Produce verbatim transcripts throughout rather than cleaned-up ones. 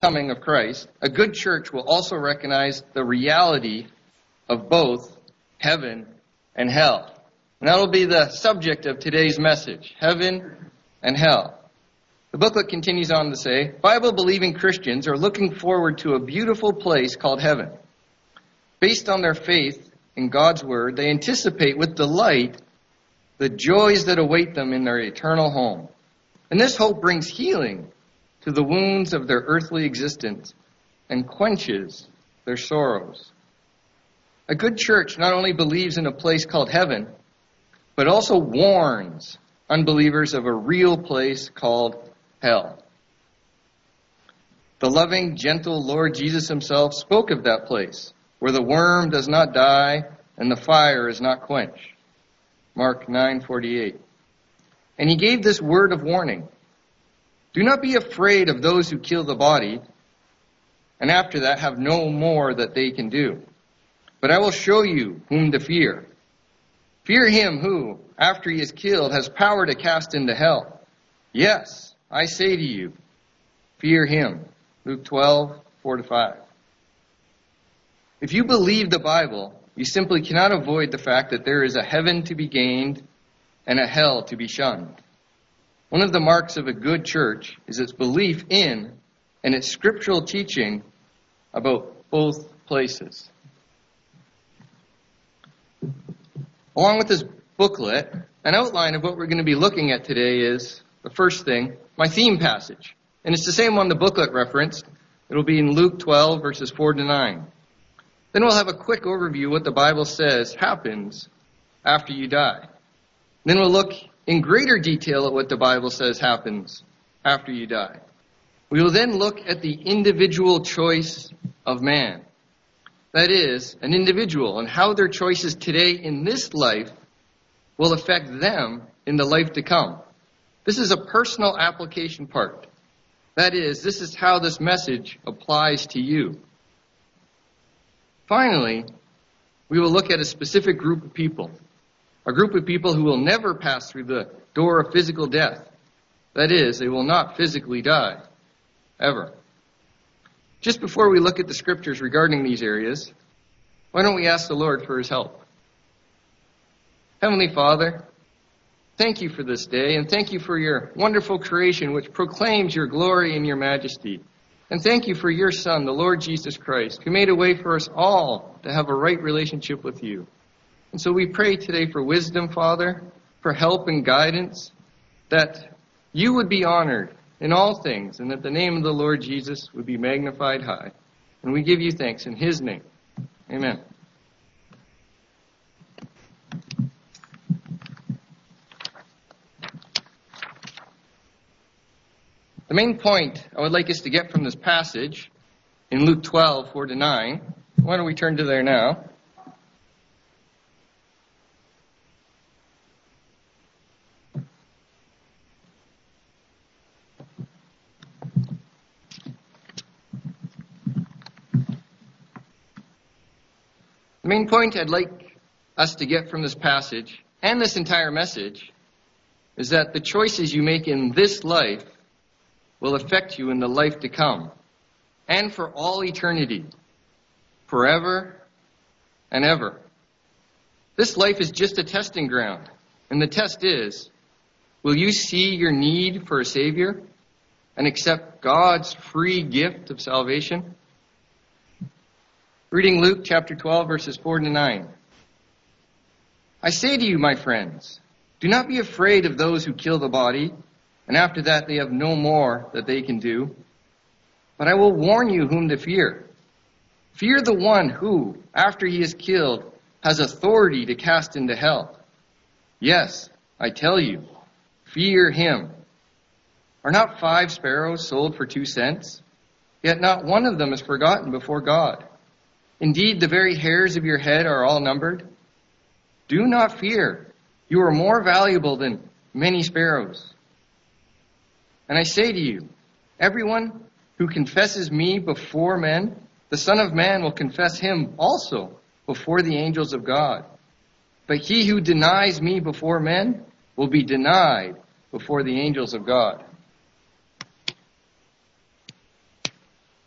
coming of Christ, a good church will also recognize the reality of both heaven and hell. And that'll be the subject of today's message, heaven and hell. The booklet continues on to say, Bible-believing Christians are looking forward to a beautiful place called heaven. Based on their faith in God's word, they anticipate with delight the joys that await them in their eternal home. And this hope brings healing to the wounds of their earthly existence and quenches their sorrows. A good church not only believes in a place called heaven, but also warns unbelievers of a real place called hell. The loving, gentle Lord Jesus himself spoke of that place, where the worm does not die and the fire is not quenched. Mark nine forty-eight. And he gave this word of warning. Do not be afraid of those who kill the body, and after that have no more that they can do. But I will show you whom to fear. Fear him who, after he is killed, has power to cast into hell. Yes, I say to you, fear him. Luke twelve, four to five. If you believe the Bible, you simply cannot avoid the fact that there is a heaven to be gained and a hell to be shunned. One of the marks of a good church is its belief in and its scriptural teaching about both places. Along with this booklet, an outline of what we're going to be looking at today is, the first thing, my theme passage. And it's the same one the booklet referenced. It'll be in Luke twelve, verses four to nine. Then we'll have a quick overview of what the Bible says happens after you die. Then we'll look in greater detail at what the Bible says happens after you die. We will then look at the individual choice of man. That is, an individual and how their choices today in this life will affect them in the life to come. This is a personal application part. That is, this is how this message applies to you. Finally, we will look at a specific group of people. A group of people who will never pass through the door of physical death. That is, they will not physically die. Ever. Just before we look at the scriptures regarding these areas, why don't we ask the Lord for his help? Heavenly Father, thank you for this day, and thank you for your wonderful creation which proclaims your glory and your majesty. And thank you for your Son, the Lord Jesus Christ, who made a way for us all to have a right relationship with you. And so we pray today for wisdom, Father, for help and guidance, that you would be honored in all things, and that the name of the Lord Jesus would be magnified high. And we give you thanks in his name. Amen. The main point I would like us to get from this passage in Luke twelve, four to nine, why don't we turn to there now? The main point I'd like us to get from this passage and this entire message is that the choices you make in this life will affect you in the life to come and for all eternity, forever and ever. This life is just a testing ground, and the test is, will you see your need for a Savior and accept God's free gift of salvation? Reading Luke chapter twelve, verses four to nine. I say to you, my friends, do not be afraid of those who kill the body, and after that they have no more that they can do. But I will warn you whom to fear. Fear the one who, after he is killed, has authority to cast into hell. Yes, I tell you, fear him. Are not five sparrows sold for two cents? Yet not one of them is forgotten before God. Indeed, the very hairs of your head are all numbered. Do not fear. You are more valuable than many sparrows. And I say to you, everyone who confesses me before men, the Son of Man will confess him also before the angels of God. But he who denies me before men will be denied before the angels of God.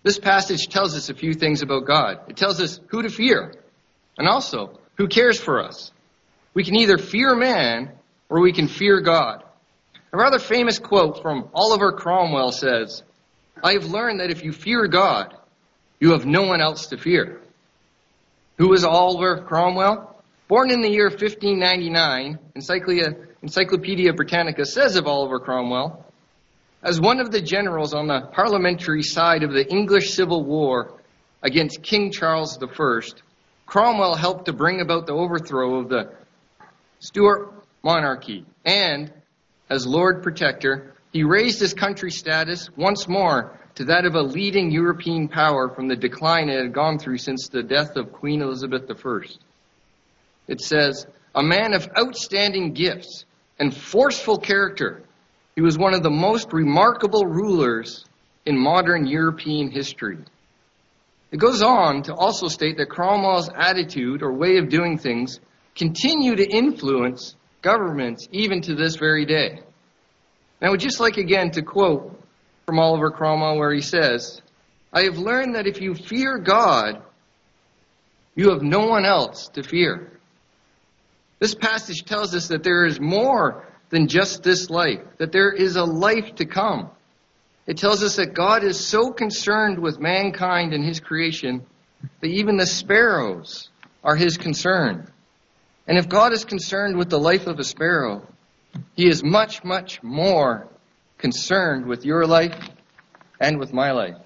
This passage tells us a few things about God. It tells us who to fear, and also who cares for us. We can either fear man, or we can fear God. A rather famous quote from Oliver Cromwell says, "I have learned that if you fear God, you have no one else to fear." Who was Oliver Cromwell? Born in the year fifteen ninety-nine, Encyclopedia Britannica says of Oliver Cromwell, as one of the generals on the parliamentary side of the English Civil War against King Charles the First, Cromwell helped to bring about the overthrow of the Stuart monarchy, and as Lord Protector, he raised his country's status once more to that of a leading European power from the decline it had gone through since the death of Queen Elizabeth the First. It says, a man of outstanding gifts and forceful character, he was one of the most remarkable rulers in modern European history. It goes on to also state that Cromwell's attitude or way of doing things continue to influence governments even to this very day. And I would just like again to quote from Oliver Cromwell where he says, I have learned that if you fear God, you have no one else to fear. This passage tells us that there is more than just this life, that there is a life to come. It tells us that God is so concerned with mankind and his creation that even the sparrows are his concern. And if God is concerned with the life of a sparrow, he is much, much more concerned with your life and with my life.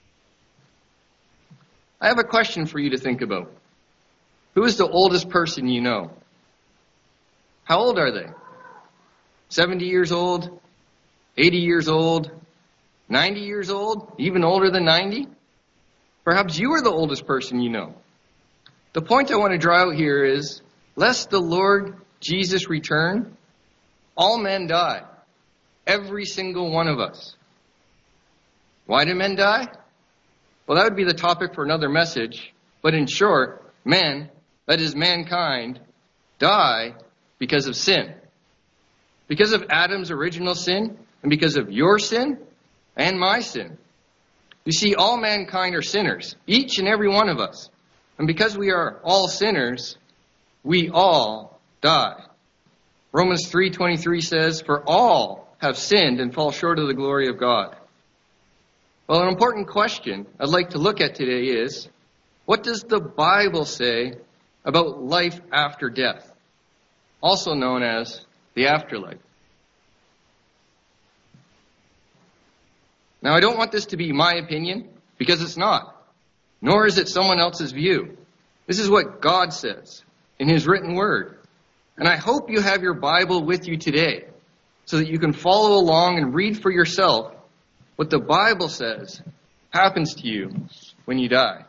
I have a question for you to think about. Who is the oldest person you know? How old are they? seventy years old? eighty years old? ninety years old? Even older than ninety? Perhaps you are the oldest person you know. The point I want to draw out here is, lest the Lord Jesus return, all men die. Every single one of us. Why do men die? Well, that would be the topic for another message. But in short, men, that is mankind, die because of sin. Because of Adam's original sin, and because of your sin, and my sin. You see, all mankind are sinners, each and every one of us. And because we are all sinners, we all die. Romans three twenty-three says, for all have sinned and fall short of the glory of God. Well, an important question I'd like to look at today is, what does the Bible say about life after death? Also known as the afterlife. Now, I don't want this to be my opinion, because it's not. Nor is it someone else's view. This is what God says in his written word. And I hope you have your Bible with you today, so that you can follow along and read for yourself what the Bible says happens to you when you die.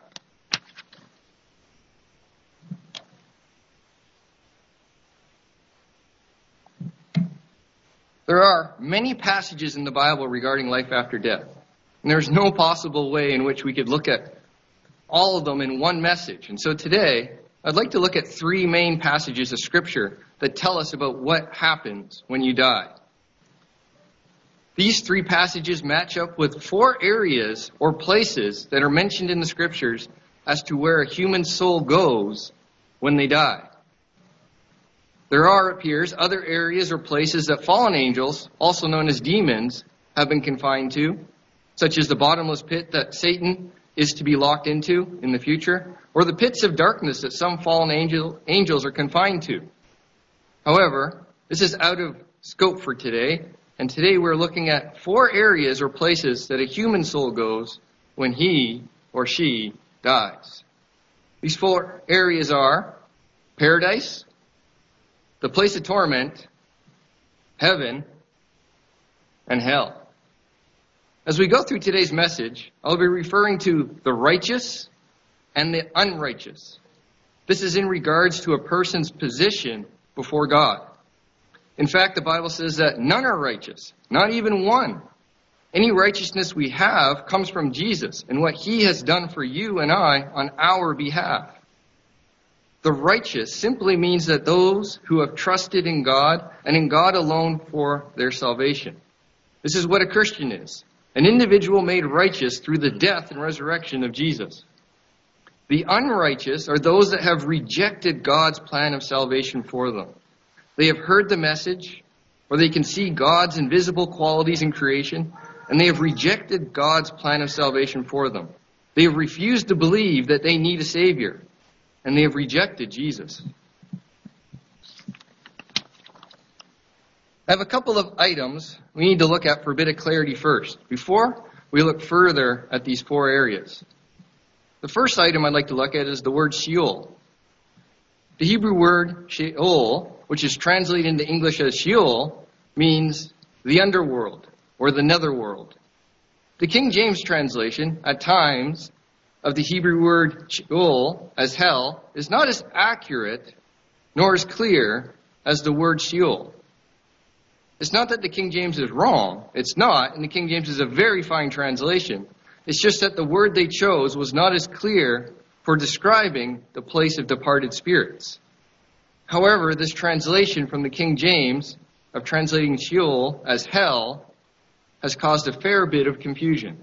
There are many passages in the Bible regarding life after death. And there's no possible way in which we could look at all of them in one message. And so today, I'd like to look at three main passages of Scripture that tell us about what happens when you die. These three passages match up with four areas or places that are mentioned in the Scriptures as to where a human soul goes when they die. There are, it appears, other areas or places that fallen angels, also known as demons, have been confined to, such as the bottomless pit that Satan is to be locked into in the future, or the pits of darkness that some fallen angel, angels are confined to. However, this is out of scope for today, and today we're looking at four areas or places that a human soul goes when he or she dies. These four areas are paradise, the place of torment, heaven, and hell. As we go through today's message, I'll be referring to the righteous and the unrighteous. This is in regards to a person's position before God. In fact, the Bible says that none are righteous, not even one. Any righteousness we have comes from Jesus and what he has done for you and I on our behalf. The righteous simply means that those who have trusted in God and in God alone for their salvation. This is what a Christian is. an individual made righteous through the death and resurrection of Jesus. The unrighteous are those that have rejected God's plan of salvation for them. They have heard the message, or they can see God's invisible qualities in creation, and they have rejected God's plan of salvation for them. They have refused to believe that they need a Savior, and they have rejected Jesus. I have a couple of items we need to look at for a bit of clarity first, before we look further at these four areas. The first item I'd like to look at is the word Sheol. The Hebrew word Sheol, which is translated into English as Sheol, means the underworld or the netherworld. The King James translation, at times, of the Hebrew word Sheol as hell is not as accurate nor as clear as the word Sheol. It's not that the King James is wrong. It's not, and the King James is a very fine translation. It's just that the word they chose was not as clear for describing the place of departed spirits. However, this translation from the King James of translating Sheol as hell has caused a fair bit of confusion.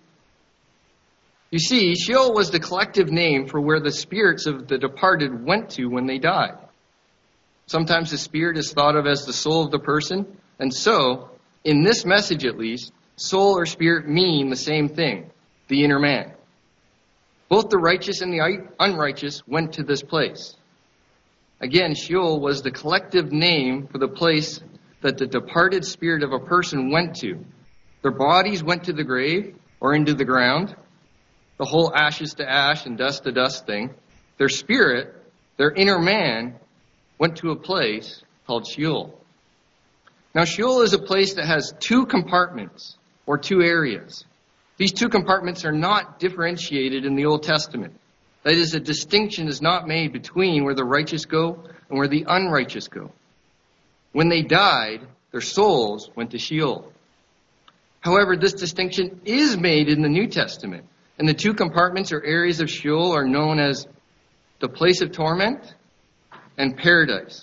You see, Sheol was the collective name for where the spirits of the departed went to when they died. Sometimes the spirit is thought of as the soul of the person, and so, in this message at least, soul or spirit mean the same thing, the inner man. Both the righteous and the unrighteous went to this place. Again, Sheol was the collective name for the place that the departed spirit of a person went to. Their bodies went to the grave or into the ground, the whole ashes to ash and dust to dust thing. Their spirit, their inner man, went to a place called Sheol. Now, Sheol is a place that has two compartments, or two areas. These two compartments are not differentiated in the Old Testament. That is, a distinction is not made between where the righteous go and where the unrighteous go. When they died, their souls went to Sheol. However, this distinction is made in the New Testament, and the two compartments or areas of Sheol are known as the place of torment and paradise.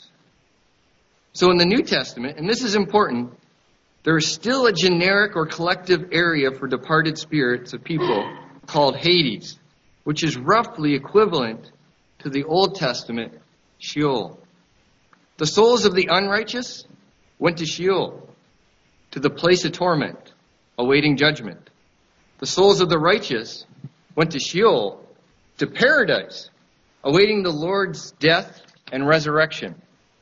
So in the New Testament, and this is important, there is still a generic or collective area for departed spirits of people called Hades, which is roughly equivalent to the Old Testament Sheol. The souls of the unrighteous went to Sheol, to the place of torment, awaiting judgment. The souls of the righteous went to Sheol, to paradise, awaiting the Lord's death and resurrection.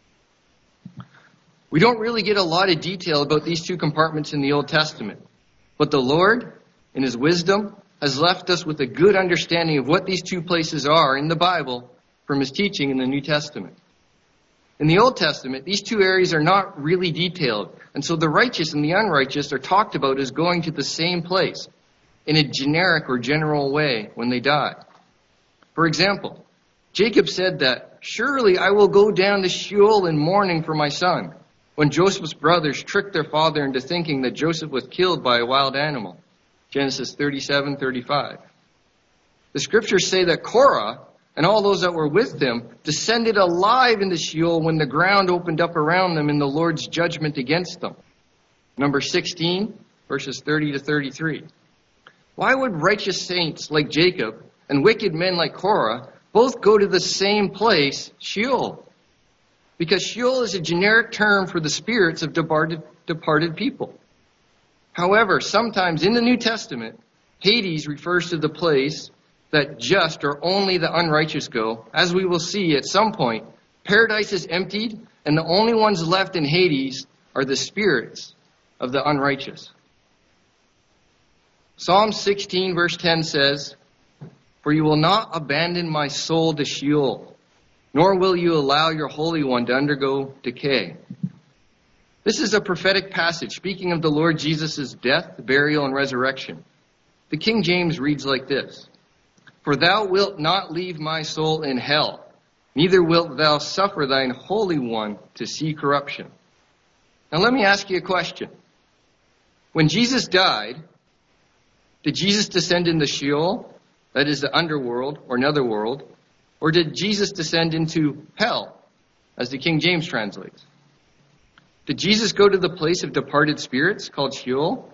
We don't really get a lot of detail about these two compartments in the Old Testament, but the Lord, in His wisdom, has left us with a good understanding of what these two places are in the Bible from His teaching in the New Testament. In the Old Testament, these two areas are not really detailed, and so the righteous and the unrighteous are talked about as going to the same place in a generic or general way when they die. For example, Jacob said that, "Surely I will go down to Sheol in mourning for my son," when Joseph's brothers tricked their father into thinking that Joseph was killed by a wild animal. Genesis thirty-seven thirty-five. The scriptures say that Korah and all those that were with him descended alive into Sheol when the ground opened up around them in the Lord's judgment against them. Number sixteen, verses thirty to thirty-three. Why would righteous saints like Jacob and wicked men like Korah both go to the same place, Sheol? Because Sheol is a generic term for the spirits of departed, departed people. However, sometimes in the New Testament, Hades refers to the place that just or only the unrighteous go. As we will see at some point, paradise is emptied, and the only ones left in Hades are the spirits of the unrighteous. Psalm sixteen verse ten says, "For you will not abandon my soul to Sheol, nor will you allow your Holy One to undergo decay." This is a prophetic passage speaking of the Lord Jesus' death, burial, and resurrection. The King James reads like this: "For thou wilt not leave my soul in hell, neither wilt thou suffer thine Holy One to see corruption." Now let me ask you a question. When Jesus died, did Jesus descend into Sheol, that is the underworld or netherworld, or did Jesus descend into hell, as the King James translates? Did Jesus go to the place of departed spirits called Sheol?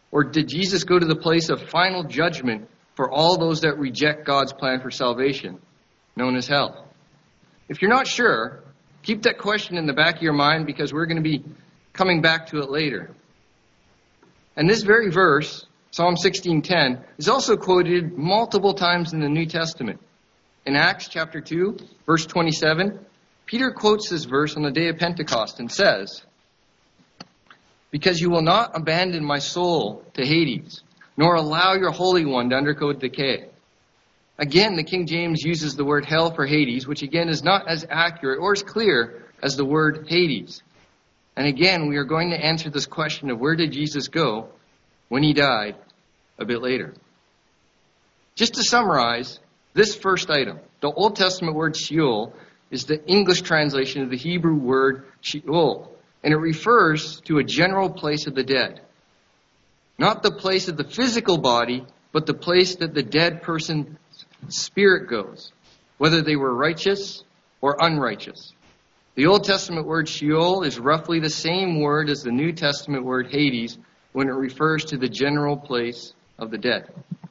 Or did Jesus go to the place of final judgment for all those that reject God's plan for salvation, known as hell? If you're not sure, keep that question in the back of your mind, because we're going to be coming back to it later. And this very verse, Psalm sixteen ten, is also quoted multiple times in the New Testament. In Acts chapter two, verse twenty-seven, Peter quotes this verse on the day of Pentecost and says, "Because you will not abandon my soul to Hades, nor allow your Holy One to undergo decay." Again, the King James uses the word hell for Hades, which again is not as accurate or as clear as the word Hades. And again, we are going to answer this question of where did Jesus go when he died a bit later. Just to summarize, this first item, the Old Testament word Sheol, is the English translation of the Hebrew word Sheol, and it refers to a general place of the dead. Not the place of the physical body, but the place that the dead person's spirit goes, whether they were righteous or unrighteous. The Old Testament word Sheol is roughly the same word as the New Testament word Hades when it refers to the general place of the dead.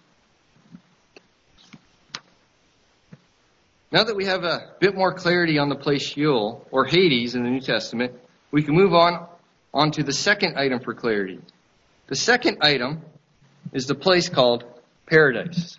Now that we have a bit more clarity on the place Sheol, or Hades in the New Testament, we can move on, on to the second item for clarity. The second item is the place called paradise.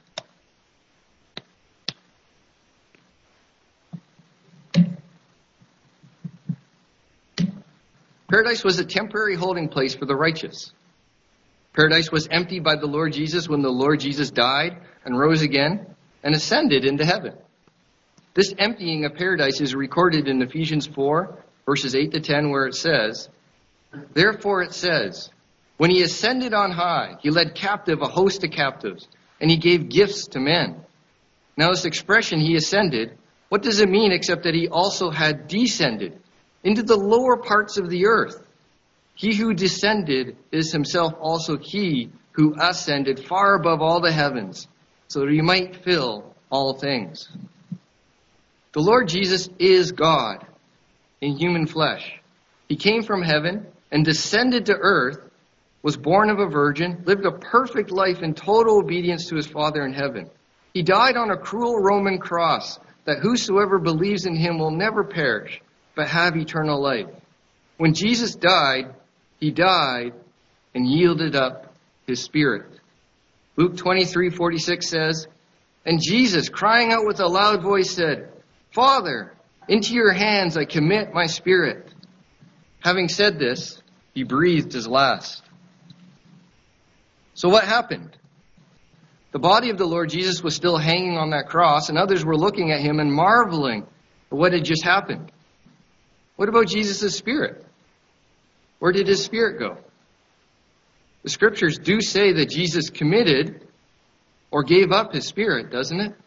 Paradise was a temporary holding place for the righteous. Paradise was emptied by the Lord Jesus when the Lord Jesus died and rose again and ascended into heaven. This emptying of paradise is recorded in Ephesians four, verses eight to ten, where it says, "Therefore it says, when he ascended on high, he led captive a host of captives, and he gave gifts to men." Now this expression, he ascended, what does it mean except that he also had descended into the lower parts of the earth? He who descended is himself also he who ascended far above all the heavens, so that he might fill all things. The Lord Jesus is God in human flesh. He came from heaven and descended to earth, was born of a virgin, lived a perfect life in total obedience to his Father in heaven. He died on a cruel Roman cross, that whosoever believes in him will never perish, but have eternal life. When Jesus died, he died and yielded up his spirit. Luke twenty-three forty-six says, "And Jesus, crying out with a loud voice, said, 'Father, into your hands I commit my spirit.' Having said this, he breathed his last." So what happened? The body of the Lord Jesus was still hanging on that cross, and others were looking at him and marveling at what had just happened. What about Jesus' spirit? Where did his spirit go? The scriptures do say that Jesus committed or gave up his spirit, doesn't it?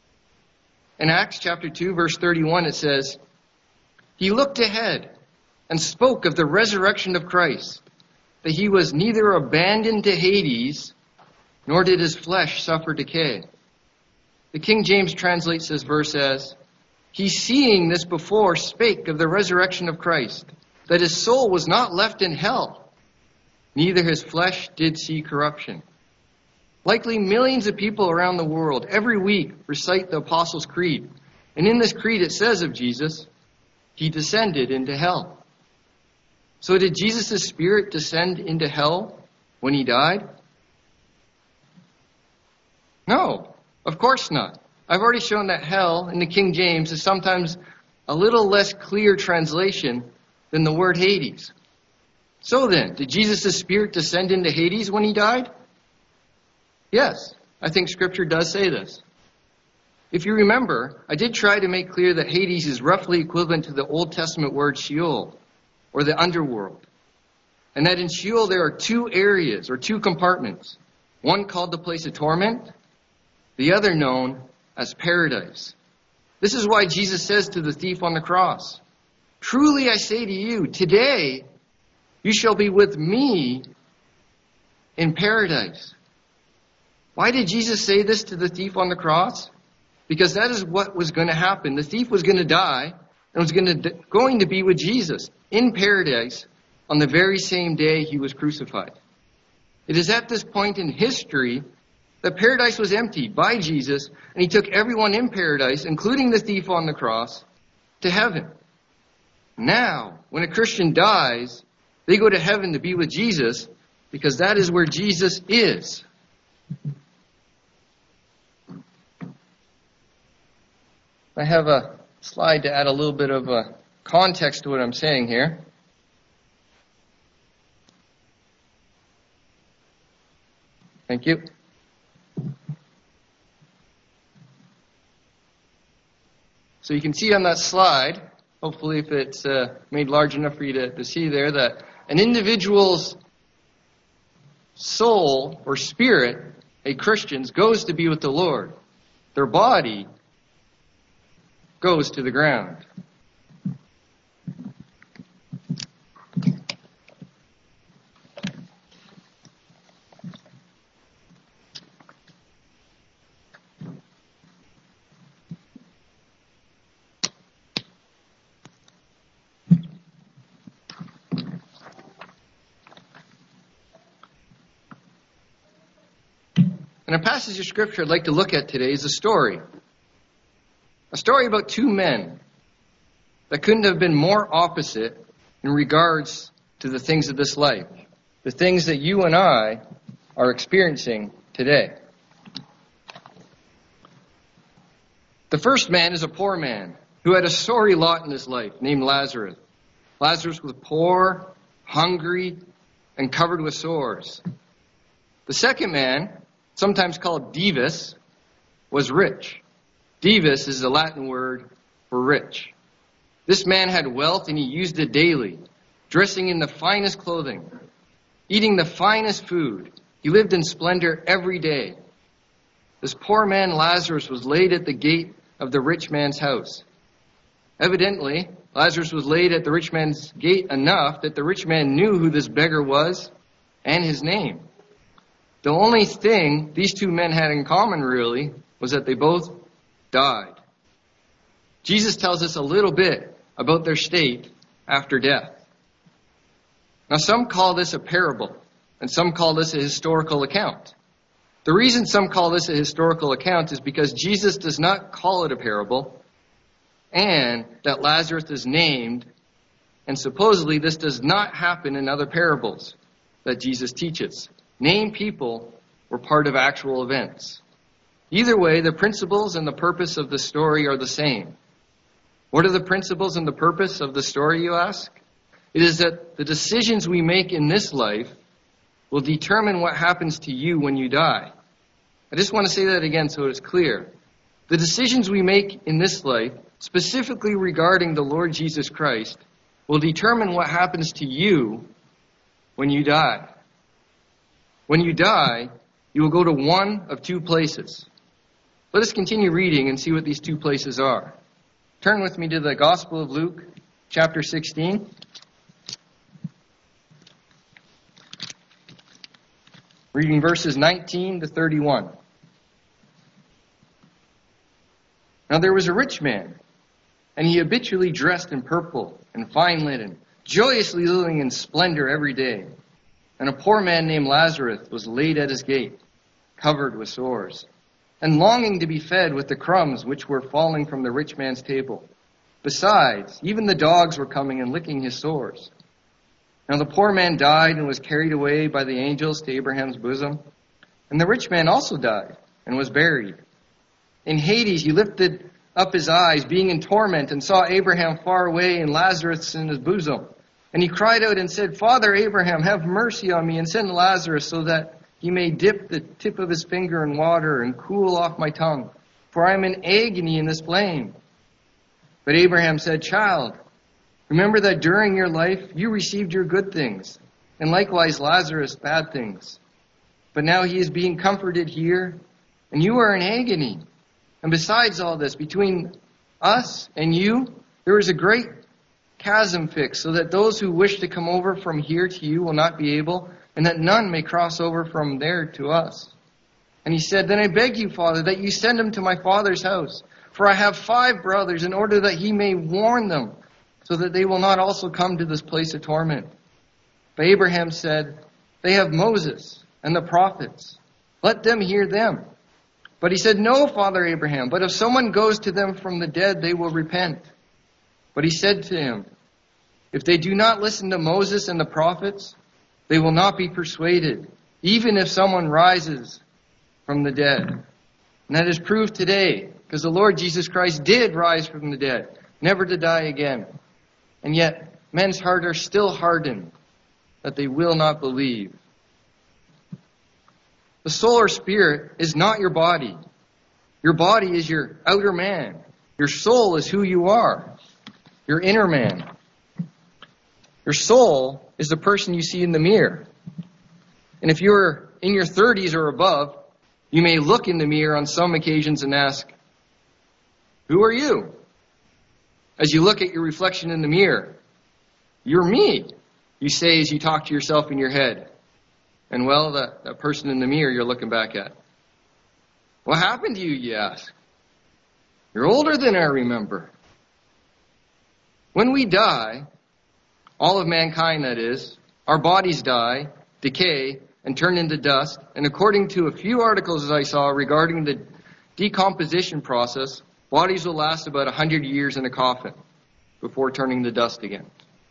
In Acts chapter two, verse thirty-one, it says, "He looked ahead and spoke of the resurrection of Christ, that he was neither abandoned to Hades, nor did his flesh suffer decay." The King James translates this verse as, "He, seeing this before, spake of the resurrection of Christ, that his soul was not left in hell, neither his flesh did see corruption." Likely millions of people around the world every week recite the Apostles' Creed. And in this creed it says of Jesus, he descended into hell. So did Jesus' spirit descend into hell when he died? No, of course not. I've already shown that hell in the King James is sometimes a little less clear translation than the word Hades. So then, did Jesus' spirit descend into Hades when he died? Yes, I think Scripture does say this. If you remember, I did try to make clear that Hades is roughly equivalent to the Old Testament word Sheol, or the underworld. And that in Sheol there are two areas, or two compartments. One called the place of torment, the other known as paradise. This is why Jesus says to the thief on the cross, "Truly I say to you, today you shall be with me in paradise." Why did Jesus say this to the thief on the cross? Because that is what was going to happen. The thief was going to die and was going to, going to be with Jesus in paradise on the very same day he was crucified. It is at this point in history that paradise was emptied by Jesus, and he took everyone in paradise, including the thief on the cross, to heaven. Now, when a Christian dies, they go to heaven to be with Jesus, because that is where Jesus is. I have a slide to add a little bit of a context to what I'm saying here. Thank you. So you can see on that slide, hopefully if it's uh, made large enough for you to, to see there, that an individual's soul or spirit, a Christian's, goes to be with the Lord. Their body goes to the ground. And a passage of Scripture I'd like to look at today is a story. A story about two men that couldn't have been more opposite in regards to the things of this life. The things that you and I are experiencing today. The first man is a poor man who had a sorry lot in his life, named Lazarus. Lazarus was poor, hungry, and covered with sores. The second man, sometimes called Divus, was rich. Divus is the Latin word for rich. This man had wealth and he used it daily, dressing in the finest clothing, eating the finest food. He lived in splendor every day. This poor man Lazarus was laid at the gate of the rich man's house. Evidently, Lazarus was laid at the rich man's gate enough that the rich man knew who this beggar was and his name. The only thing these two men had in common, really, was that they both died. Jesus tells us a little bit about their state after death. Now, some call this a parable, and some call this a historical account. The reason some call this a historical account is because Jesus does not call it a parable, and that Lazarus is named, and supposedly this does not happen in other parables that Jesus teaches. Named people were part of actual events. Either way, the principles and the purpose of the story are the same. What are the principles and the purpose of the story, you ask? It is that the decisions we make in this life will determine what happens to you when you die. I just want to say that again so it's clear. The decisions we make in this life, specifically regarding the Lord Jesus Christ, will determine what happens to you when you die. When you die, you will go to one of two places. Let us continue reading and see what these two places are. Turn with me to the Gospel of Luke, chapter sixteen. Reading verses nineteen to thirty-one. Now there was a rich man, and he habitually dressed in purple and fine linen, joyously living in splendor every day. And a poor man named Lazarus was laid at his gate, covered with sores, and longing to be fed with the crumbs which were falling from the rich man's table. Besides, even the dogs were coming and licking his sores. Now the poor man died and was carried away by the angels to Abraham's bosom. And the rich man also died and was buried. In Hades he lifted up his eyes, being in torment, and saw Abraham far away and Lazarus in his bosom. And he cried out and said, Father Abraham, have mercy on me and send Lazarus so that he may dip the tip of his finger in water and cool off my tongue, for I am in agony in this flame. But Abraham said, Child, remember that during your life you received your good things, and likewise Lazarus bad things. But now he is being comforted here, and you are in agony. And besides all this, between us and you, there is a great chasm fixed, so that those who wish to come over from here to you will not be able, and that none may cross over from there to us. And he said, Then I beg you, Father, that you send him to my father's house, for I have five brothers, in order that he may warn them, so that they will not also come to this place of torment. But Abraham said, They have Moses and the prophets. Let them hear them. But he said, no, Father Abraham, but if someone goes to them from the dead, they will repent. But he said to him, if they do not listen to Moses and the prophets, they will not be persuaded, even if someone rises from the dead. And that is proved today, because the Lord Jesus Christ did rise from the dead, never to die again. And yet, men's hearts are still hardened, that they will not believe. The soul or spirit is not your body. Your body is your outer man. Your soul is who you are, your inner man. Your soul is the person you see in the mirror. And if you're in your thirties or above, you may look in the mirror on some occasions and ask, who are you? As you look at your reflection in the mirror, you're me, you say as you talk to yourself in your head. And well, that, that person in the mirror you're looking back at. What happened to you, you ask? You're older than I remember. When we die, all of mankind that is, our bodies die, decay, and turn into dust. And according to a few articles as I saw regarding the decomposition process, bodies will last about one hundred years in a coffin before turning to dust again.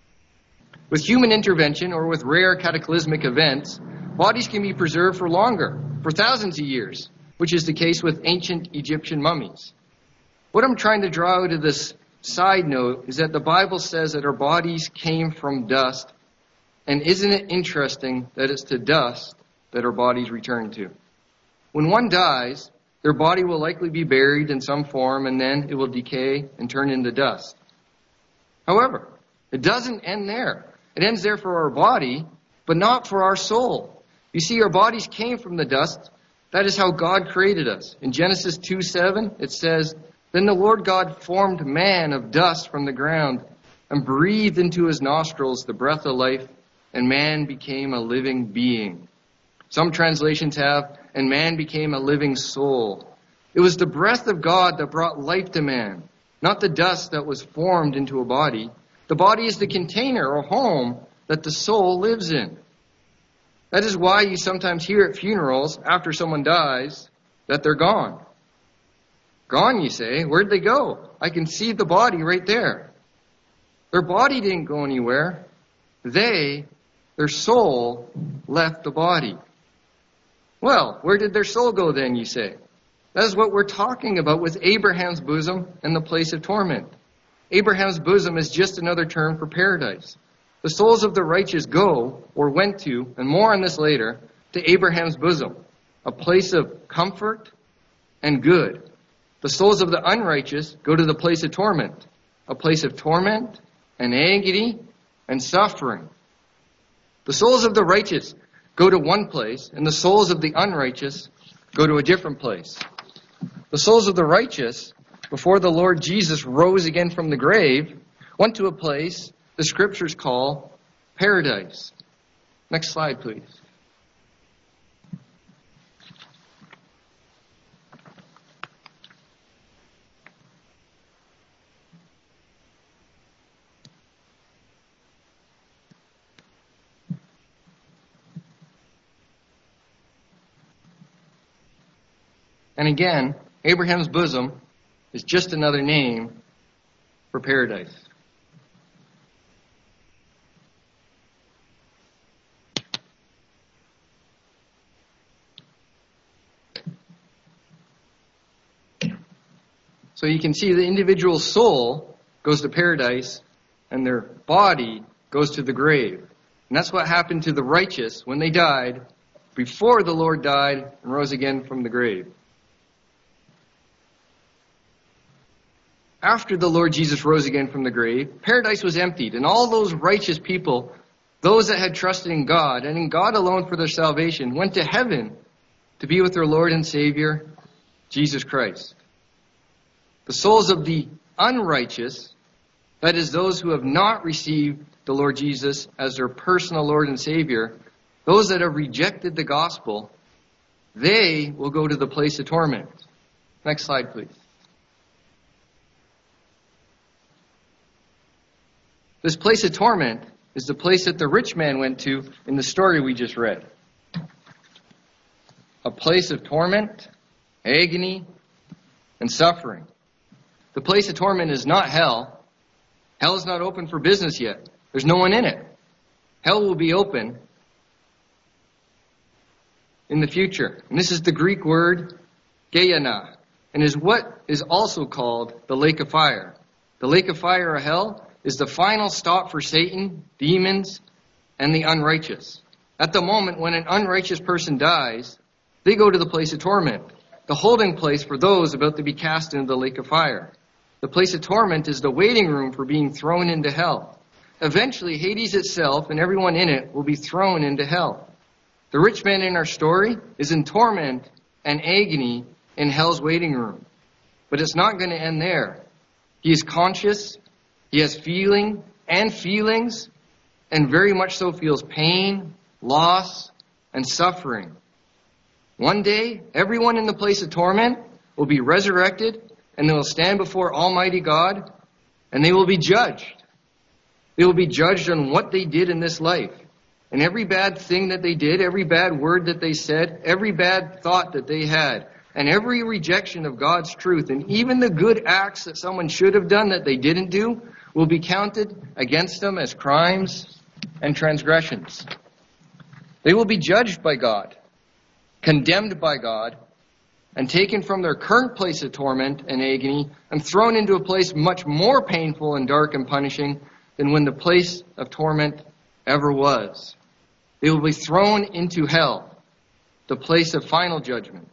With human intervention or with rare cataclysmic events, bodies can be preserved for longer, for thousands of years, which is the case with ancient Egyptian mummies. What I'm trying to draw out of this side note is that the Bible says that our bodies came from dust, and isn't it interesting that it's to dust that our bodies return to? When one dies, their body will likely be buried in some form, and then it will decay and turn into dust. However, it doesn't end there. It ends there for our body, but not for our soul. You see, our bodies came from the dust. That is how God created us. In Genesis two seven, it says, then the Lord God formed man of dust from the ground and breathed into his nostrils the breath of life, and man became a living being. Some translations have, and man became a living soul. It was the breath of God that brought life to man, not the dust that was formed into a body. The body is the container or home that the soul lives in. That is why you sometimes hear at funerals, after someone dies, that they're gone. Gone, you say? Where'd they go? I can see the body right there. Their body didn't go anywhere. They, their soul, left the body. Well, where did their soul go then, you say? That is what we're talking about with Abraham's bosom and the place of torment. Abraham's bosom is just another term for paradise. The souls of the righteous go, or went to, and more on this later, to Abraham's bosom, a place of comfort and good. The souls of the unrighteous go to the place of torment, a place of torment and agony and suffering. The souls of the righteous go to one place, and the souls of the unrighteous go to a different place. The souls of the righteous, before the Lord Jesus rose again from the grave, went to a place the scriptures call paradise. Next slide, please. And again, Abraham's bosom is just another name for paradise. So you can see the individual soul goes to paradise and their body goes to the grave. And that's what happened to the righteous when they died before the Lord died and rose again from the grave. After the Lord Jesus rose again from the grave, paradise was emptied, and all those righteous people, those that had trusted in God and in God alone for their salvation, went to heaven to be with their Lord and Savior, Jesus Christ. The souls of the unrighteous, that is, those who have not received the Lord Jesus as their personal Lord and Savior, those that have rejected the gospel, they will go to the place of torment. Next slide, please. This place of torment is the place that the rich man went to in the story we just read. a place of torment, agony, and suffering. The place of torment is not hell. Hell is not open for business yet. There's no one in it. Hell will be open in the future. And this is the Greek word Gehenna, and is what is also called the lake of fire. The lake of fire or hell is the final stop for Satan, demons, and the unrighteous. At the moment when an unrighteous person dies, they go to the place of torment, the holding place for those about to be cast into the lake of fire. The place of torment is the waiting room for being thrown into hell. Eventually, Hades itself and everyone in it will be thrown into hell. The rich man in our story is in torment and agony in hell's waiting room. But it's not going to end there. He is conscious, he has feeling and feelings, and very much so feels pain, loss, and suffering. One day, everyone in the place of torment will be resurrected, and they will stand before Almighty God, and they will be judged. They will be judged on what they did in this life. And every bad thing that they did, every bad word that they said, every bad thought that they had, and every rejection of God's truth, and even the good acts that someone should have done that they didn't do, will be counted against them as crimes and transgressions. They will be judged by God, condemned by God, and taken from their current place of torment and agony and thrown into a place much more painful and dark and punishing than when the place of torment ever was. They will be thrown into hell, the place of final judgment,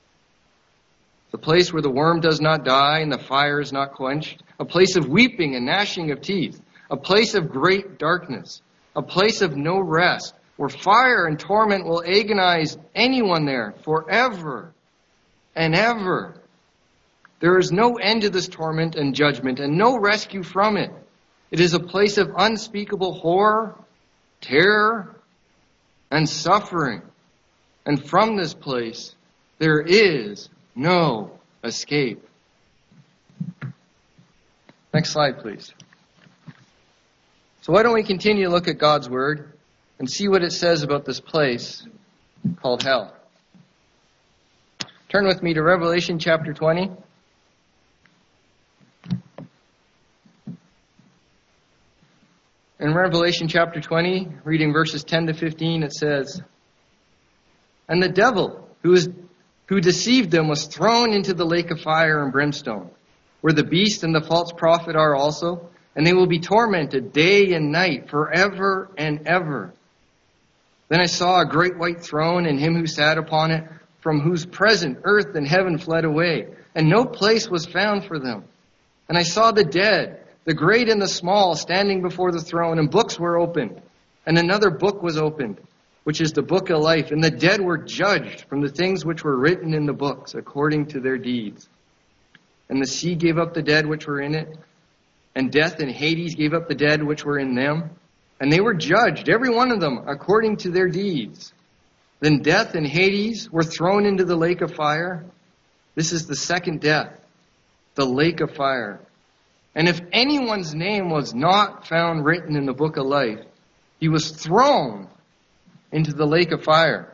the place where the worm does not die and the fire is not quenched, a place of weeping and gnashing of teeth, a place of great darkness, a place of no rest, where fire and torment will agonize anyone there forever and ever. There is no end to this torment and judgment and no rescue from it. It is a place of unspeakable horror, terror, and suffering. And from this place, there is no escape. Next slide, please. So why don't we continue to look at God's Word and see what it says about this place called hell. Turn with me to Revelation chapter twenty. In Revelation chapter twenty, reading verses ten to fifteen, it says, "And the devil, who is who deceived them, was thrown into the lake of fire and brimstone, where the beast and the false prophet are also, and they will be tormented day and night forever and ever. Then I saw a great white throne and him who sat upon it, from whose presence earth and heaven fled away, and no place was found for them. And I saw the dead, the great and the small, standing before the throne, and books were opened. And another book was opened, which is the book of life. And the dead were judged from the things which were written in the books, according to their deeds. And the sea gave up the dead which were in it, and death and Hades gave up the dead which were in them. And they were judged, every one of them, according to their deeds. Then death and Hades were thrown into the lake of fire. This is the second death, the lake of fire. And if anyone's name was not found written in the book of life, he was thrown into the lake of fire."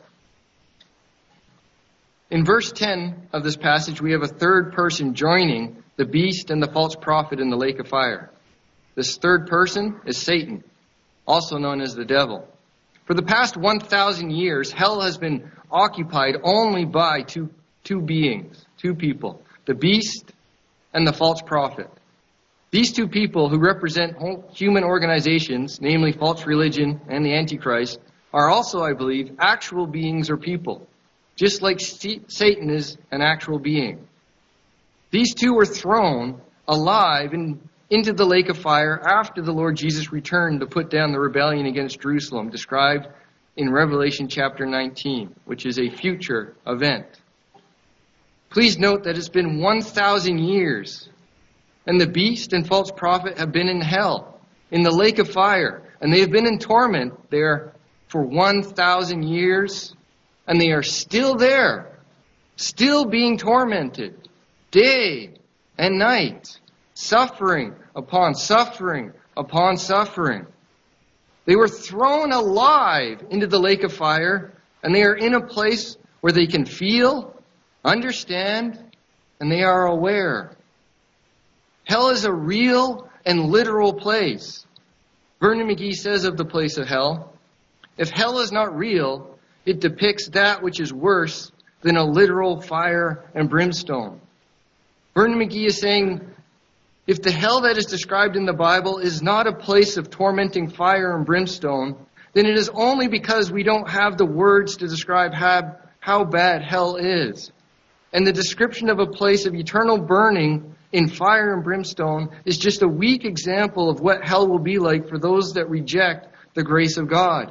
In verse ten of this passage, we have a third person joining the beast and the false prophet in the lake of fire. This third person is Satan, also known as the devil. For the past one thousand years, hell has been occupied only by two, two beings, two people, the beast and the false prophet. These two people, who represent human organizations, namely false religion and the Antichrist, are also, I believe, actual beings or people, just like Satan is an actual being. These two were thrown alive in, into the lake of fire after the Lord Jesus returned to put down the rebellion against Jerusalem, described in Revelation chapter nineteen, which is a future event. Please note that it's been one thousand years, and the beast and false prophet have been in hell, in the lake of fire, and they have been in torment there for one thousand years, and they are still there, still being tormented, day and night, suffering upon suffering upon suffering. They were thrown alive into the lake of fire, and they are in a place where they can feel, understand, and they are aware. Hell is a real and literal place. Vernon McGee says of the place of hell, if hell is not real, it depicts that which is worse than a literal fire and brimstone. Vernon McGee is saying, if the hell that is described in the Bible is not a place of tormenting fire and brimstone, then it is only because we don't have the words to describe how, how bad hell is. And the description of a place of eternal burning in fire and brimstone is just a weak example of what hell will be like for those that reject the grace of God.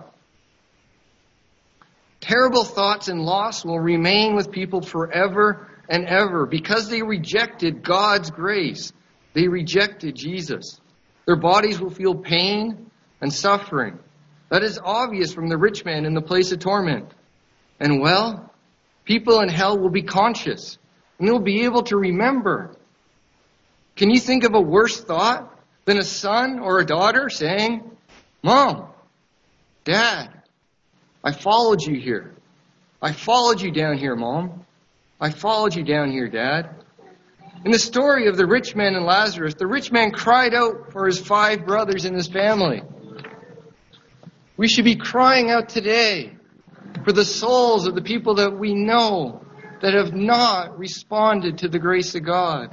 Terrible thoughts and loss will remain with people forever and ever because they rejected God's grace. They rejected Jesus. Their bodies will feel pain and suffering. That is obvious from the rich man in the place of torment. And well, people in hell will be conscious and they'll be able to remember. Can you think of a worse thought than a son or a daughter saying, Mom, Dad, I followed you here. I followed you down here, Mom. I followed you down here, Dad. In the story of the rich man and Lazarus, the rich man cried out for his five brothers and his family. We should be crying out today for the souls of the people that we know that have not responded to the grace of God.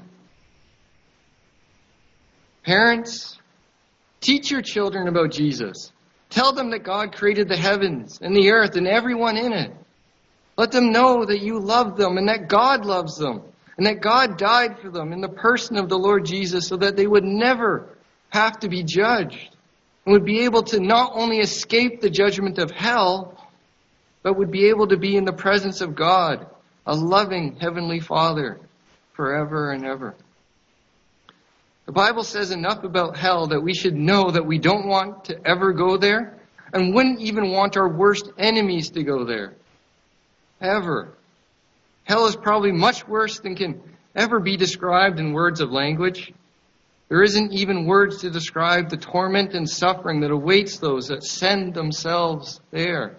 Parents, teach your children about Jesus. Tell them that God created the heavens and the earth and everyone in it. Let them know that you love them and that God loves them. And that God died for them in the person of the Lord Jesus so that they would never have to be judged. And would be able to not only escape the judgment of hell, but would be able to be in the presence of God, a loving Heavenly Father, forever and ever. The Bible says enough about hell that we should know that we don't want to ever go there and wouldn't even want our worst enemies to go there. Ever. Hell is probably much worse than can ever be described in words of language. There isn't even words to describe the torment and suffering that awaits those that send themselves there.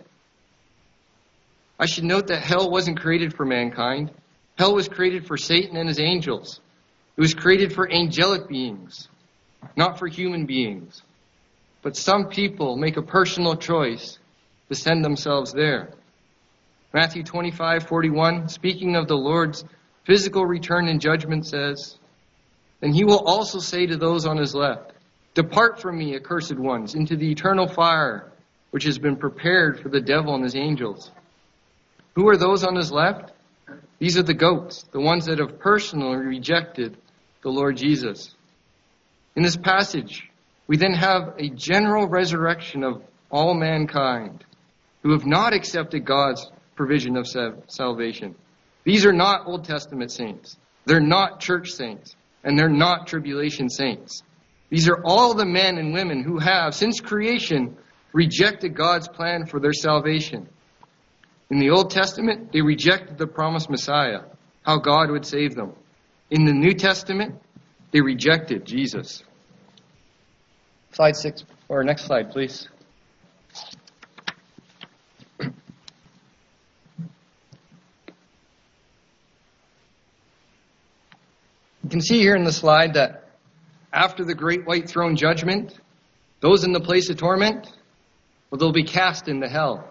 I should note that hell wasn't created for mankind. Hell was created for Satan and his angels. It was created for angelic beings, not for human beings. But some people make a personal choice to send themselves there. Matthew twenty-five forty-one, speaking of the Lord's physical return and judgment, says, "And he will also say to those on his left, 'Depart from me, accursed ones, into the eternal fire, which has been prepared for the devil and his angels.'" Who are those on his left? These are the goats, the ones that have personally rejected the Lord Jesus. In this passage, we then have a general resurrection of all mankind who have not accepted God's provision of salvation. These are not Old Testament saints. They're not church saints. And they're not tribulation saints. These are all the men and women who have, since creation, rejected God's plan for their salvation. In the Old Testament, they rejected the promised Messiah, how God would save them. In the New Testament, they rejected Jesus. Slide six, or next slide, please. You can see here in the slide that after the great white throne judgment, those in the place of torment, well, they'll be cast into hell.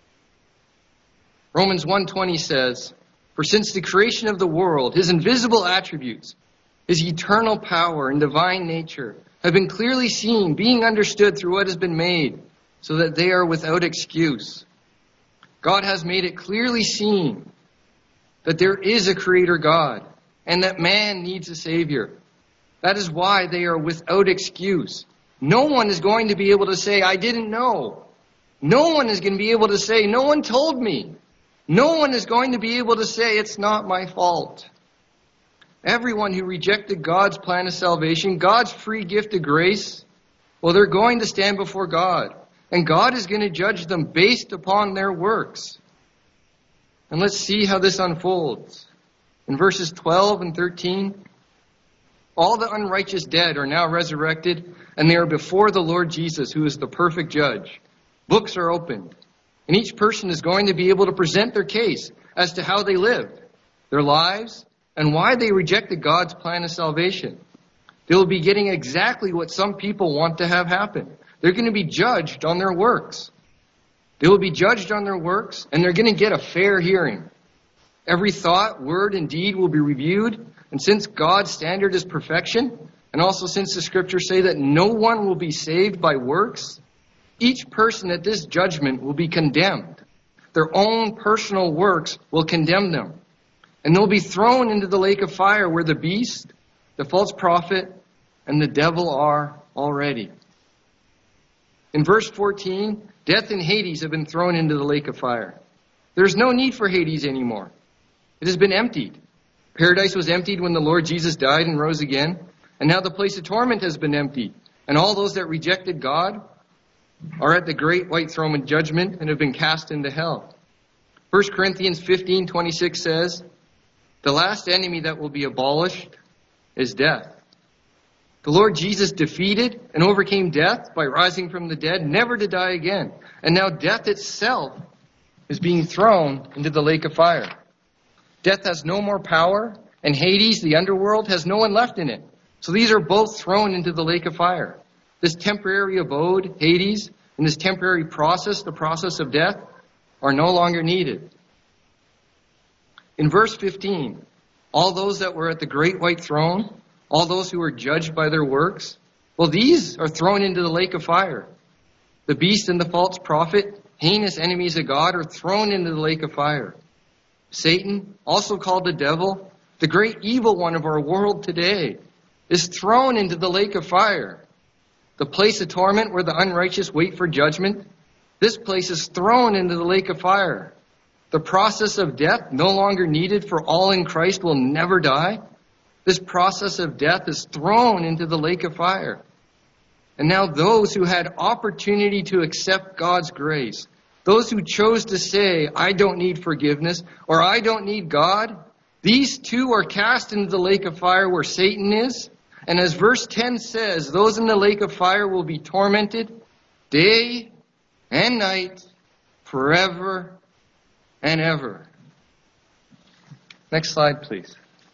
Romans one twenty says, "For since the creation of the world, his invisible attributes, his eternal power and divine nature have been clearly seen, being understood through what has been made, so that they are without excuse." God has made it clearly seen that there is a creator God and that man needs a savior. That is why they are without excuse. No one is going to be able to say, "I didn't know." No one is going to be able to say, "No one told me." No one is going to be able to say, "It's not my fault." Everyone who rejected God's plan of salvation, God's free gift of grace, well, they're going to stand before God. And God is going to judge them based upon their works. And let's see how this unfolds. In verses twelve and thirteen, all the unrighteous dead are now resurrected, and they are before the Lord Jesus, who is the perfect judge. Books are opened, and each person is going to be able to present their case as to how they lived, their lives, and why they rejected God's plan of salvation. They will be getting exactly what some people want to have happen. They're going to be judged on their works. They will be judged on their works, and they're going to get a fair hearing. Every thought, word, and deed will be reviewed. And since God's standard is perfection, and also since the scriptures say that no one will be saved by works, each person at this judgment will be condemned. Their own personal works will condemn them. And they'll be thrown into the lake of fire where the beast, the false prophet, and the devil are already. In verse fourteen, death and Hades have been thrown into the lake of fire. There's no need for Hades anymore. It has been emptied. Paradise was emptied when the Lord Jesus died and rose again. And now the place of torment has been emptied. And all those that rejected God are at the great white throne of judgment and have been cast into hell. First Corinthians fifteen twenty-six says, the last enemy that will be abolished is death. The Lord Jesus defeated and overcame death by rising from the dead, never to die again. And now death itself is being thrown into the lake of fire. Death has no more power, and Hades, the underworld, has no one left in it. So these are both thrown into the lake of fire. This temporary abode, Hades, and this temporary process, the process of death, are no longer needed. In verse fifteen, all those that were at the great white throne, all those who were judged by their works, well, these are thrown into the lake of fire. The beast and the false prophet, heinous enemies of God, are thrown into the lake of fire. Satan, also called the devil, the great evil one of our world today, is thrown into the lake of fire. The place of torment where the unrighteous wait for judgment, this place is thrown into the lake of fire. The process of death, no longer needed for all in Christ, will never die. This process of death is thrown into the lake of fire. And now those who had opportunity to accept God's grace, those who chose to say, I don't need forgiveness, or I don't need God, these two are cast into the lake of fire where Satan is. And as verse ten says, those in the lake of fire will be tormented day and night, forever and ever. Next slide, please.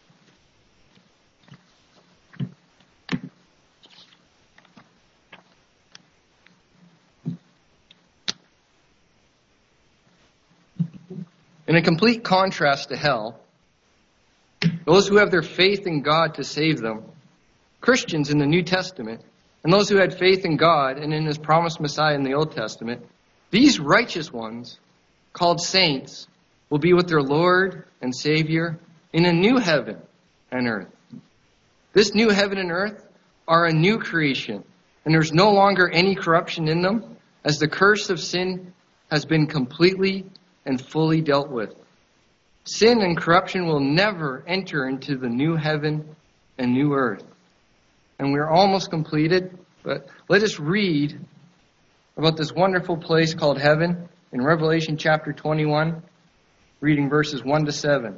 In a complete contrast to hell, those who have their faith in God to save them, Christians in the New Testament, and those who had faith in God and in His promised Messiah in the Old Testament, these righteous ones, called saints, will be with their Lord and Savior in a new heaven and earth. This new heaven and earth are a new creation, and there's no longer any corruption in them, as the curse of sin has been completely and fully dealt with. Sin and corruption will never enter into the new heaven and new earth. And we're almost completed, but let us read about this wonderful place called heaven in Revelation chapter twenty-one, reading verses one to seven.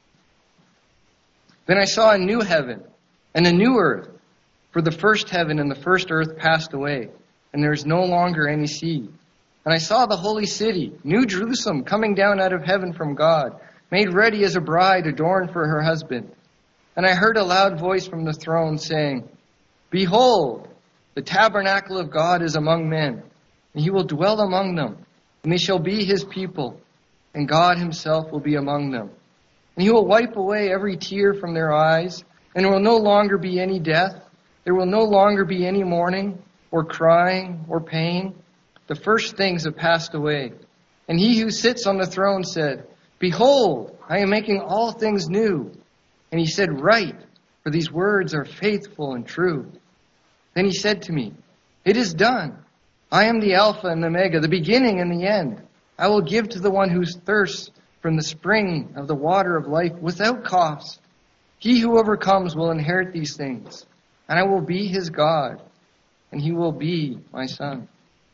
Then I saw a new heaven and a new earth, for the first heaven and the first earth passed away, and there is no longer any sea. And I saw the holy city, New Jerusalem, coming down out of heaven from God, made ready as a bride adorned for her husband. And I heard a loud voice from the throne saying, Behold, the tabernacle of God is among men, and He will dwell among them, and they shall be His people, and God Himself will be among them. And He will wipe away every tear from their eyes, and there will no longer be any death. There will no longer be any mourning, or crying, or pain. The first things have passed away. And He who sits on the throne said, Behold, I am making all things new. And He said, Write, for these words are faithful and true. Then He said to me, It is done. I am the Alpha and the Omega, the beginning and the end. I will give to the one who thirsts from the spring of the water of life without cost. He who overcomes will inherit these things, and I will be his God, and he will be my son.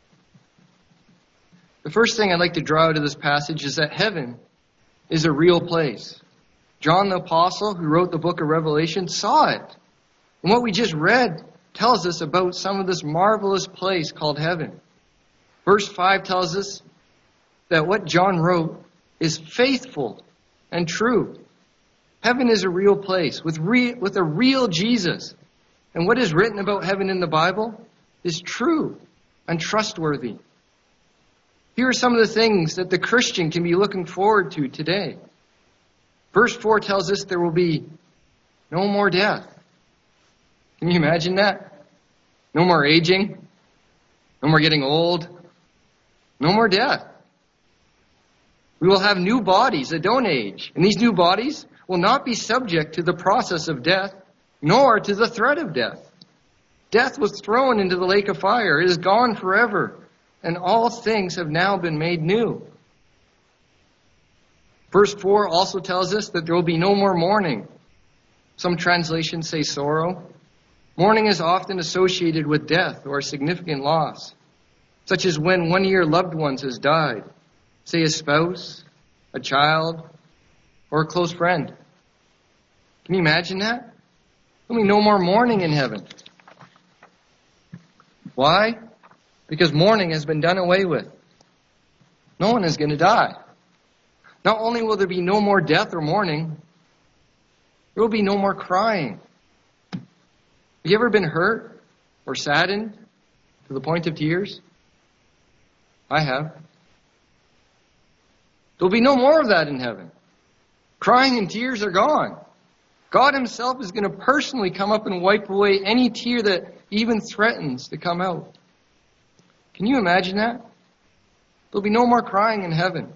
The first thing I'd like to draw out of this passage is that heaven is a real place. John the Apostle, who wrote the book of Revelation, saw it. And what we just read tells us about some of this marvelous place called heaven. Verse five tells us that what John wrote is faithful and true. Heaven is a real place with, re- with a real Jesus. And what is written about heaven in the Bible is true and trustworthy. Here are some of the things that the Christian can be looking forward to today. Verse four tells us there will be no more death. Can you imagine that? No more aging. No more getting old. No more death. We will have new bodies that don't age. And these new bodies will not be subject to the process of death, nor to the threat of death. Death was thrown into the lake of fire. It is gone forever. And all things have now been made new. Verse four also tells us that there will be no more mourning. Some translations say sorrow. Mourning is often associated with death or a significant loss, such as when one of your loved ones has died, say a spouse, a child, or a close friend. Can you imagine that? There'll be no more mourning in heaven. Why? Because mourning has been done away with. No one is going to die. Not only will there be no more death or mourning, there will be no more crying. Have you ever been hurt or saddened to the point of tears? I have. There'll be no more of that in heaven. Crying and tears are gone. God himself is going to personally come up and wipe away any tear that even threatens to come out. Can you imagine that? There'll be no more crying in heaven.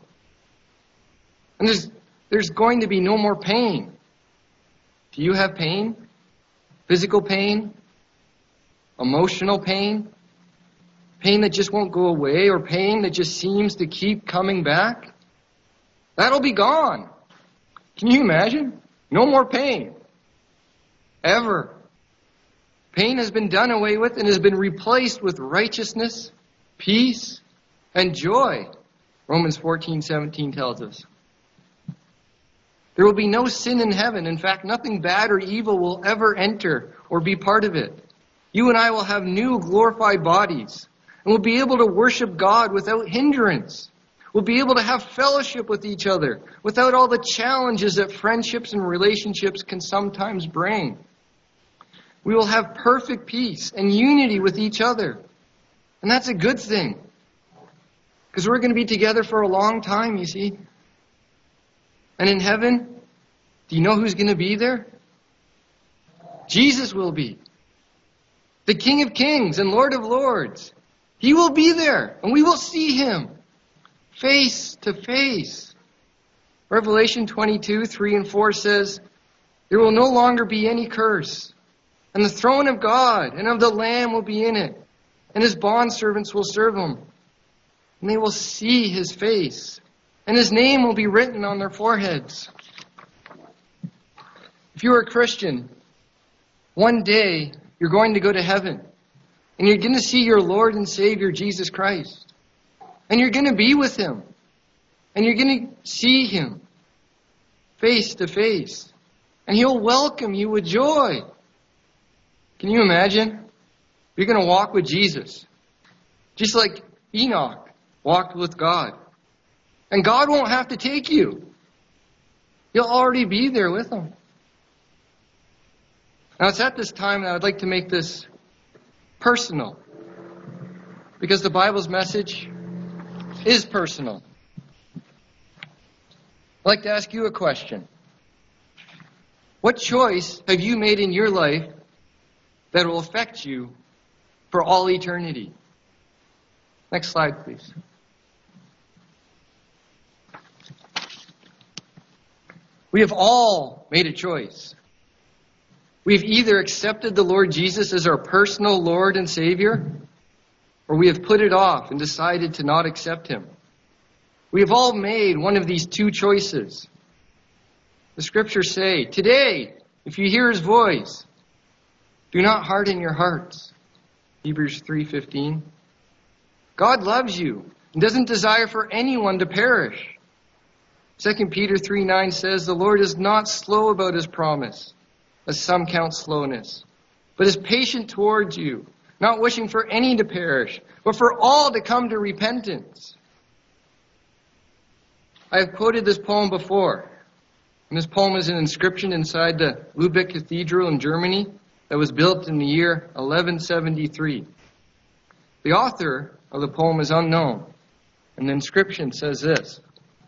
And there's, there's going to be no more pain. Do you have pain? Physical pain? Emotional pain? Pain that just won't go away, or pain that just seems to keep coming back? That'll be gone. Can you imagine? No more pain. Ever. Pain has been done away with and has been replaced with righteousness, peace, and joy. Romans fourteen seventeen tells us. There will be no sin in heaven. In fact, nothing bad or evil will ever enter or be part of it. You and I will have new glorified bodies, and we'll be able to worship God without hindrance. We'll be able to have fellowship with each other without all the challenges that friendships and relationships can sometimes bring. We will have perfect peace and unity with each other. And that's a good thing. Because we're going to be together for a long time, you see. And in heaven, do you know who's going to be there? Jesus will be. The King of Kings and Lord of Lords. He will be there, and we will see him face to face. Revelation twenty-two, three and four says, there will no longer be any curse, and the throne of God and of the Lamb will be in it, and his bondservants will serve him, and they will see his face, and his name will be written on their foreheads. If you are a Christian, one day you're going to go to heaven, and you're going to see your Lord and Savior, Jesus Christ. And you're going to be with him. And you're going to see him face to face. And he'll welcome you with joy. Can you imagine? You're going to walk with Jesus. Just like Enoch walked with God. And God won't have to take you. You'll already be there with him. Now it's at this time that I'd like to make this personal. Because the Bible's message is personal. I'd like to ask you a question. What choice have you made in your life that will affect you for all eternity? Next slide, please. We have all made a choice. We've either accepted the Lord Jesus as our personal Lord and Savior, or we have put it off and decided to not accept him. We have all made one of these two choices. The scriptures say, today, if you hear his voice, do not harden your hearts. Hebrews three fifteen. God loves you and doesn't desire for anyone to perish. Second Peter three nine says, the Lord is not slow about his promise, as some count slowness, but is patient towards you, not wishing for any to perish, but for all to come to repentance. I have quoted this poem before, And this poem is an inscription inside the Lübeck Cathedral in Germany that was built in the year eleven seventy-three. The author of the poem is unknown, and the inscription says this: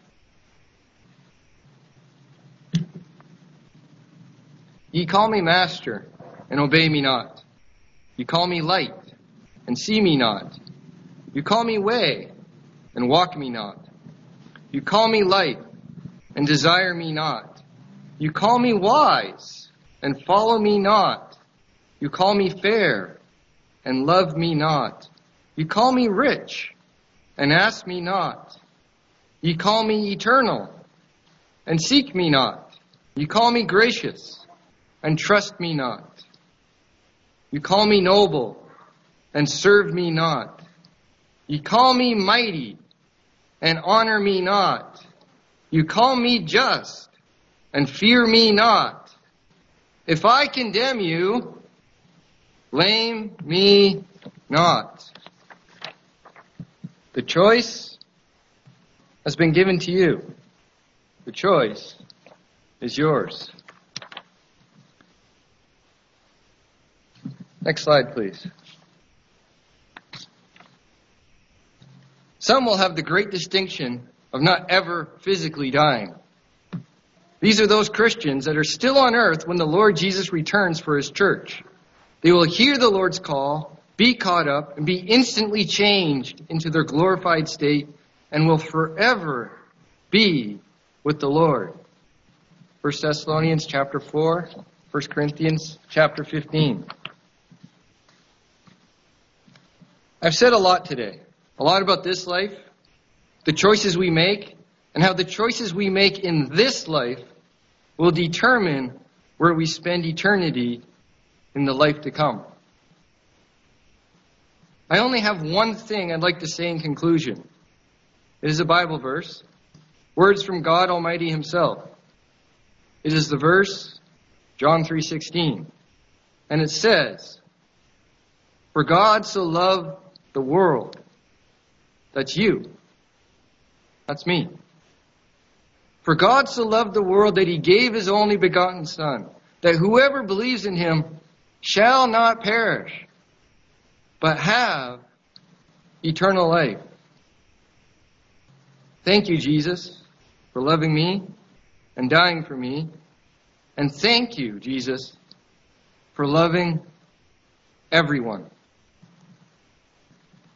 Ye call me master, and obey me not. You call me light, and see me not. You call me way, and walk me not. You call me light, and desire me not. You call me wise, and follow me not. You call me fair, and love me not. You call me rich, and ask me not. You call me eternal, and seek me not. You call me gracious, and trust me not. You call me noble, and serve me not. You call me mighty, and honor me not. You call me just, and fear me not. If I condemn you, blame me not. The choice has been given to you. The choice is yours. Next slide, please. Some will have the great distinction of not ever physically dying. These are those Christians that are still on earth when the Lord Jesus returns for his church. They will hear the Lord's call, be caught up, and be instantly changed into their glorified state, and will forever be with the Lord. First Thessalonians chapter four, First Corinthians chapter fifteen. I've said a lot today. A lot about this life, the choices we make, and how the choices we make in this life will determine where we spend eternity in the life to come. I only have one thing I'd like to say in conclusion. It is a Bible verse, words from God Almighty himself. It is the verse, John three sixteen. And it says, For God so loved the world. That's you. That's me. For God so loved the world that he gave his only begotten Son, that whoever believes in him shall not perish, but have eternal life. Thank you, Jesus, for loving me and dying for me. And thank you, Jesus, for loving everyone.